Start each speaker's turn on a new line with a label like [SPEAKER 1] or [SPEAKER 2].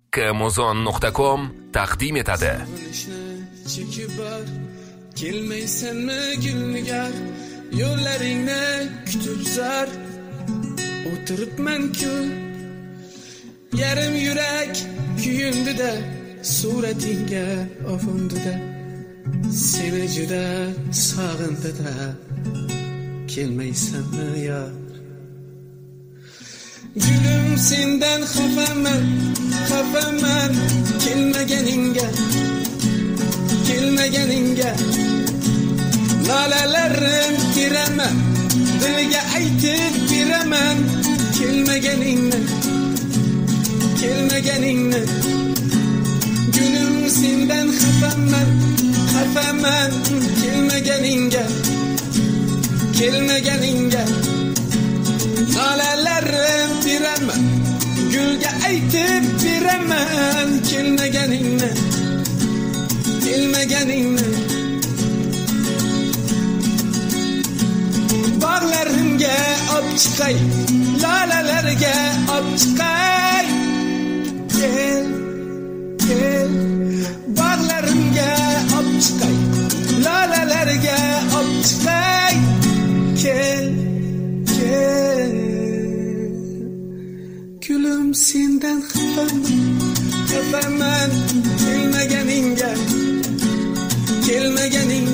[SPEAKER 1] kmuzon.com taqdim etadi.
[SPEAKER 2] Kelmaysanmi gulnigar, yo'llaringni kutib zar o'tiribman-ku. Yarim yurak kuyundida, suratingga ofundida, seni juda sog'indida. Kelmaysanmi yor? Gülüm sendan xafaman, xafaman, kelmaganingga, kelmaganingga. Lolalarim tiraman, dilga aytib beraman, kelmaganingni, kelmaganingni. Gülüm sendan xafaman, xafaman, kelmaganingga, kelmaganingga. Lolalarim tiraman, gulga aytib beraman, kelmaganingni, kelmaganingni. Bog'larimga olib chiqay, lolalarga olib chiqay. Kel, kel, bog'larimga olib chiqay, lolalarga olib chiqay. Kel, kel, gulüm sendan xafaman, xafaman, kelmaganingga, kelmaganingga.